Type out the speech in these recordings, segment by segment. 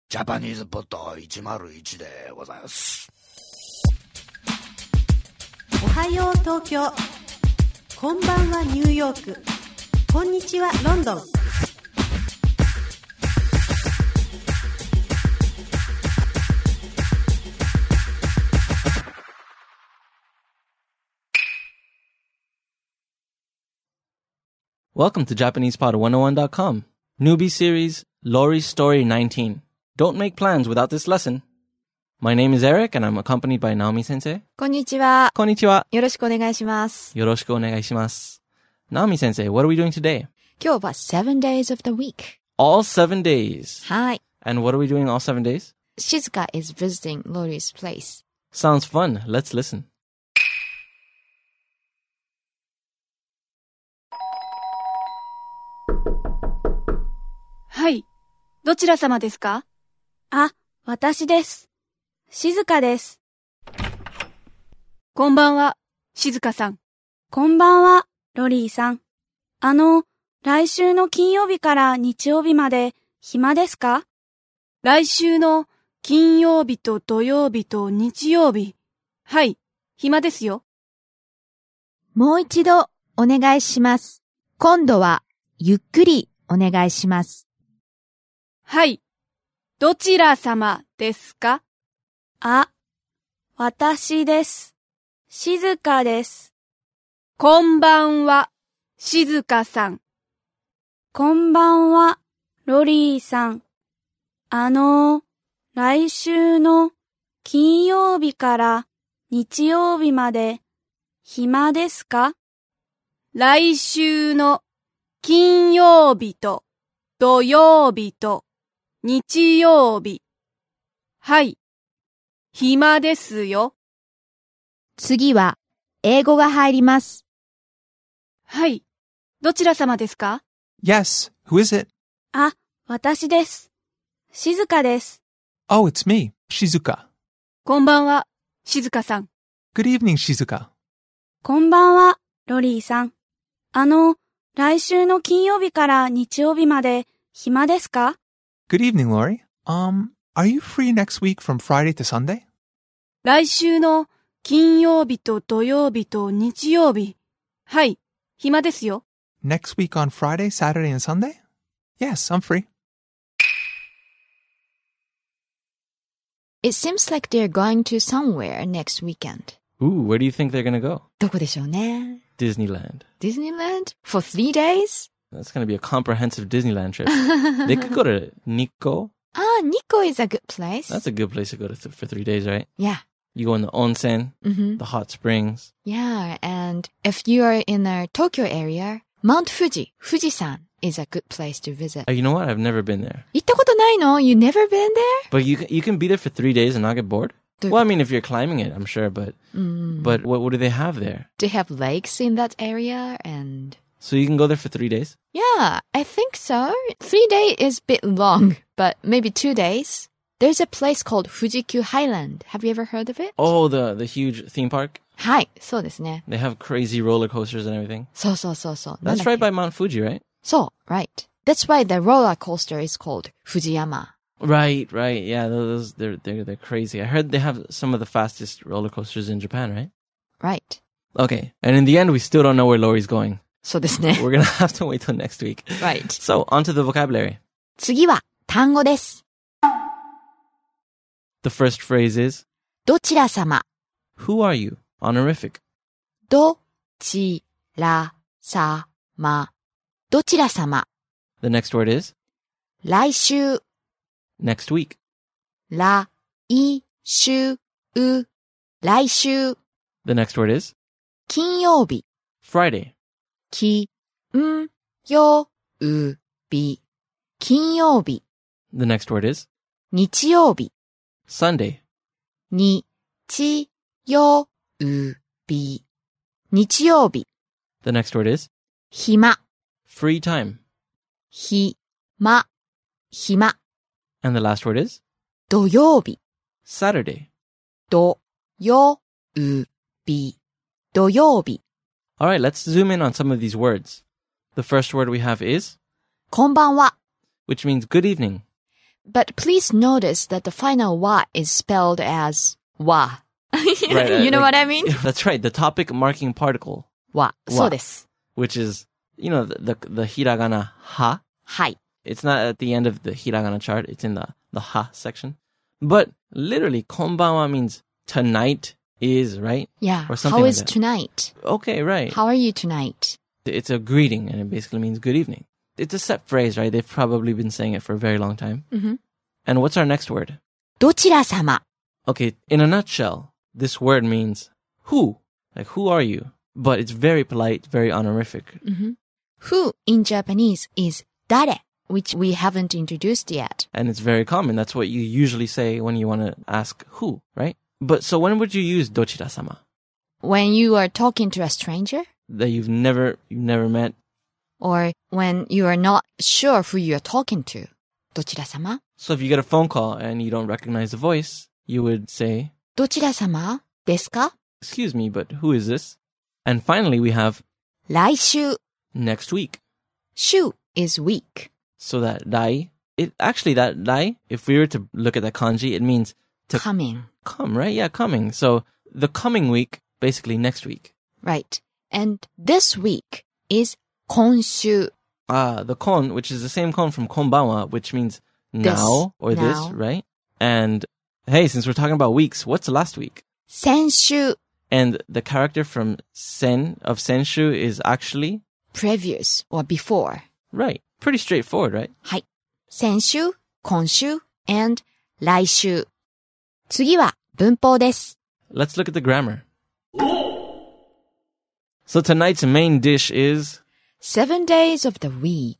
ジャパニーズポッド101でございます。 おはよう東京、こんばんはニューヨーク、こんにちはロンドン。 Welcome to JapanesePod101.com. Newbie series, Lori's Story 19. Don't make plans without this lesson. My name is Eric and I'm accompanied by Naomi Sensei. こんにちは。 こんにちは。 よろしくお願いします。 よろしくお願いします。Naomi Sensei, what are we doing today? 今日は7 days of the week. All 7 days. はい。 And what are we doing all 7 days? Shizuka is visiting Lori's place. Sounds fun. Let's listen. Hi. どちら様ですか？ あ、私です。静香です。 こんばんは、静香さん。 こんばんは、ロリーさん。来週の金曜日から日曜日まで暇ですか？ 来週の金曜日と土曜日と日曜日。はい、暇ですよ。 もう一度お願いします。今度はゆっくりお願いします。 はい。どちら様ですか？ あ、私です。静香です。 こんばんは、静香さん。 こんばんは、ロリーさん。来週の金曜日から日曜日まで暇ですか？ 来週の金曜日と土曜日と日曜日。はい。暇ですよ。 次は英語が入ります。 はい。どちら様ですか？ Yes, who is it? あ、私です。静香です。 Oh, it's me, Shizuka. こんばんは、静香さん。 Good evening, Shizuka. こんばんは、ロリーさん。来週の金曜日から日曜日まで暇ですか？ Good evening, Lori. Are you free next week from Friday to Sunday? 来週の金曜日と土曜日と日曜日。はい、暇ですよ。 Next week on Friday, Saturday, and Sunday? Yes, I'm free. It seems like they're going to somewhere next weekend. Ooh, where do you think they're gonna go? どこでしょうね。 Disneyland. Disneyland? For 3 days? That's gonna be a comprehensive Disneyland trip. They could go to Nikko. Ah, Nikko is a good place. That's a good place to go to for 3 days, right? Yeah. You go in the onsen, Mm-hmm. the hot springs. Yeah, and if you are in the Tokyo area, Mount Fuji, Fujisan, is a good place to visit. You know what? I've never been there. 行ったことないの? You never been there? But you can be there for 3 days and not get bored? Well, I mean, if you're climbing it, I'm sure, but what do they have there? They have lakes in that area and... So you can go there for 3 days? Yeah, I think so. 3 days is a bit long, but maybe 2 days. There's a place called Fuji-Q Highland. Have you ever heard of it? Oh, the huge theme park? はい、そうですね。 They have crazy roller coasters and everything. そうそうそうそう。 That's right by Mount Fuji, right? そう、right. That's why the roller coaster is called Fujiyama. Right. Yeah, those they're crazy. I heard they have some of the fastest roller coasters in Japan, right? Right. Okay. And in the end, we still don't know where Lori's going. そうですね。 We're gonna have to wait till next week. Right. So, on to the vocabulary. 次は単語です。 The first phrase is, どちら様。 Who are you? Honorific. どちらさま。どちら様。 The next word is, 来週。 next week. 来週。来週。 The next word is, 金曜日。 Friday. 金曜日。金曜日。 The next word is, 日曜日。 Sunday. 日曜日。日曜日。 The next word is, 暇。 free time. 暇。 And the last word is, 土曜日。 Saturday. 土曜日。土曜日。 All right, let's zoom in on some of these words. The first word we have is, こんばんは。 which means good evening. But please notice that the final wa is spelled as wa. Right, You know what I mean? That's right. The topic marking particle, Wa. Wa. そうです。 which is, the hiragana ha. はい。 It's not at the end of the hiragana chart. It's in the ha section. But literally, konbanwa means tonight is, right? Yeah. Or something How like is that. tonight? Okay, right. How are you tonight? It's a greeting, and it basically means good evening. It's a set phrase, right? They've probably been saying it for a very long time. Mm-hmm. And what's our next word? どちら様? Okay, in a nutshell, this word means who. Like, who are you? But it's very polite, very honorific. Mm-hmm. Who in Japanese is 誰, which we haven't introduced yet. And it's very common. That's what you usually say when you want to ask who, right? But so when would you use dochira-sama? When you are talking to a stranger, That you've never met? or when you are not sure who you are talking to. どちら様? So if you get a phone call and you don't recognize the voice, you would say, どちら様ですか? excuse me, but who is this? And finally, we have 来週. next week. 週 is week. So that dai, that dai, if we were to look at the kanji, it means to Coming. come, right? Yeah, coming. So the coming week, basically next week. Right. And this week is 今週. The kon, which is the same kon from konbanwa, which means now or now. this, right? And hey, since we're talking about weeks, what's last week? 先週. And the character from of senshu is actually Previous or before. right. Pretty straightforward, right? はい。先週、今週 and 来週。次は文法です。 Let's look at the grammar. So tonight's main dish is 7 days of the week.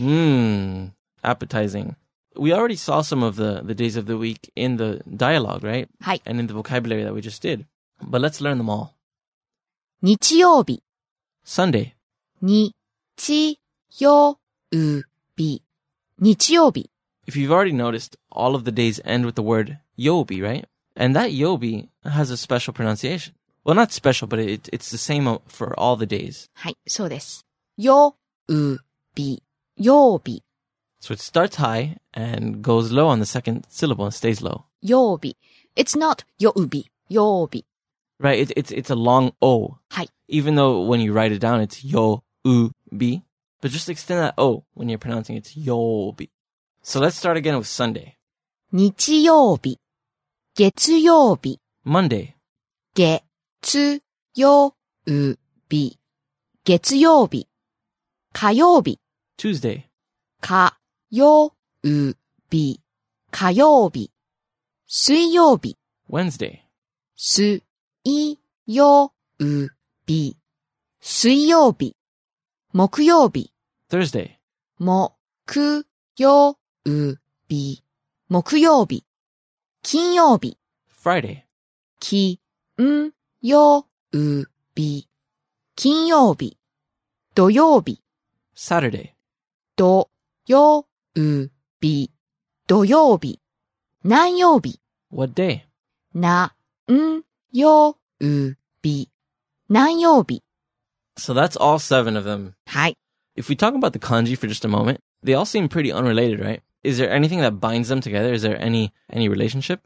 appetizing. We already saw some of the days of the week in the dialogue, right? はい。 And in the vocabulary that we just did. But let's learn them all. 日曜日。 Sunday, 日曜日。日曜日。 if you've already noticed, all of the days end with the word yobi, right? And that yobi has a special pronunciation. Well, not special, but it's the same for all the days. はい、そうです。曜日。曜日。 So it starts high and goes low on the second syllable and stays low. 曜日。It's not 曜日。曜日。 Right? It's a long O. はい。 Even though when you write it down, it's yo-u-bi. But just extend that O when you're pronouncing it. It's yobi. So let's start again with Sunday. 日曜日。月曜日。 Monday, 月曜日。月曜日。火曜日。 Tuesday, 火曜日。火曜日。水曜日。 Wednesday, 水曜日。水曜日。木曜日。 Thursday, 木曜日。木曜日。金曜日。 Friday, 金曜日。金曜日。土曜日。 Saturday, 土曜日。土曜日。何曜日。 what day? 何曜日。何曜日。 So that's all 7 of them. はい。 If we talk about the kanji for just a moment, they all seem pretty unrelated, right? Is there anything that binds them together? Is there any relationship?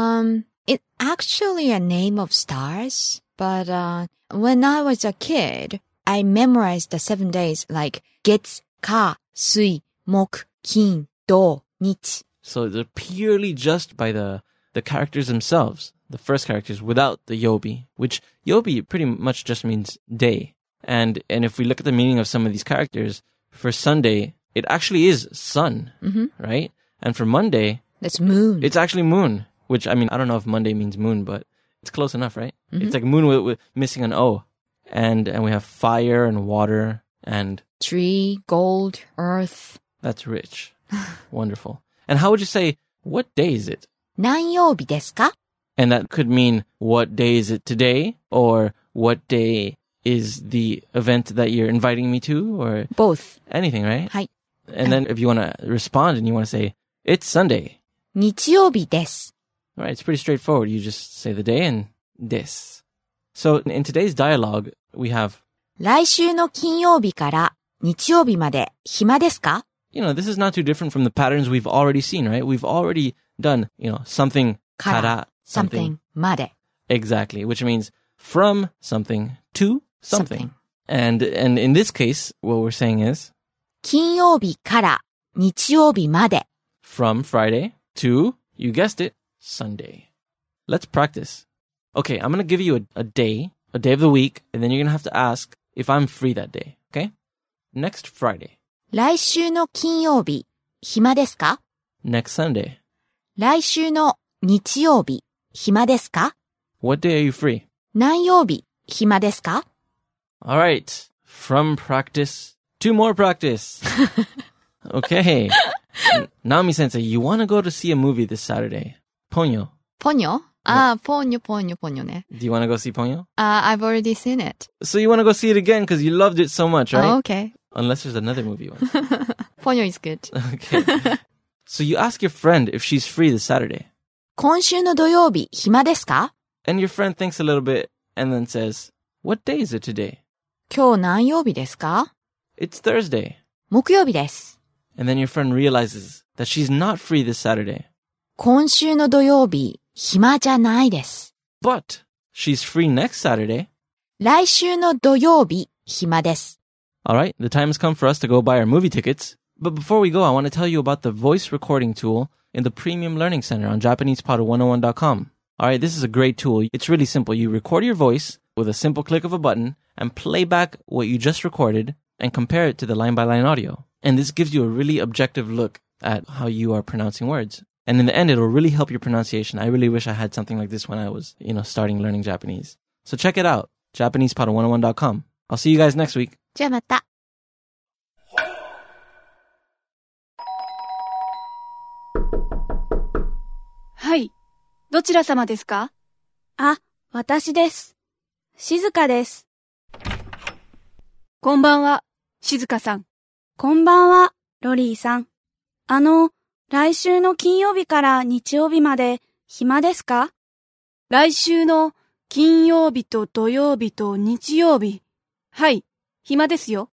It's actually a name of stars, but when I was a kid, I memorized the 7 days like 月、火、水、木、金、土、日. So they're purely just by the characters themselves, the first characters, without the yobi, which yobi pretty much just means day. And if we look at the meaning of some of these characters, for Sunday, it actually is sun, right? And for Monday, That's moon. it's actually moon, which, I mean, I don't know if Monday means moon, but it's close enough, right? It's like moon with missing an O. And we have fire and water, and Tree, gold, earth. that's rich. Wonderful. And how would you say, what day is it? 何曜日ですか? And that could mean, what day is it today? Or what day is the event that you're inviting me to? Or Both. anything, right? はい。 And then if you want to respond and you want to say, it's Sunday. 日曜日です. Right, it's pretty straightforward. You just say the day and this. So in today's dialogue, we have, 来週の金曜日から日曜日まで暇ですか? this is not too different from the patterns we've already seen, right? We've already done, something から kara, something まで Exactly, which means from something to something. something. And in this case, what we're saying is 金曜日から日曜日まで from Friday to, you guessed it, Sunday. Let's practice. Okay, I'm going to give you a day of the week, and then you're going to have to ask if I'm free that day, okay? Next Friday. 来週の金曜日暇ですか Next Sunday. 来週の日曜日暇ですか What day are you free? 何曜日暇ですか All right. From practice to more practice. Okay. Naomi Sensei, you want to go to see a movie this Saturday. Ponyo. ポニョポニョね。 Do you want to go see Ponyo? I've already seen it. So you want to go see it again because you loved it so much, right? Oh, okay. Unless there's another movie you want. ポニョ is good. Okay. So you ask your friend if she's free this Saturday. 今週の土曜日暇ですか And your friend thinks a little bit and then says, what day is it today? 今日何曜日ですか It's Thursday. 木曜日です。 And then your friend realizes that she's not free this Saturday. 今週の土曜日暇じゃないです。 But she's free next Saturday. 来週の土曜日暇です。 All right, the time has come for us to go buy our movie tickets. But before we go, I want to tell you about the voice recording tool in the Premium Learning Center on JapanesePod101.com. All right, this is a great tool. It's really simple. You record your voice with a simple click of a button and play back what you just recorded and compare it to the line-by-line audio. And this gives you a really objective look at how you are pronouncing words. And in the end, it'll really help your pronunciation. I really wish I had something like this when I was, starting learning Japanese. So check it out, JapanesePod101.com. I'll see you guys next week. じゃあまた。 はい。どちら様ですか？ あ、私です。静香です。 こんばんは、静香さん。 こんばんは、ロリーさん。来週の金曜日から日曜日まで暇ですか？ 来週の金曜日と土曜日と日曜日。はい、暇ですよ。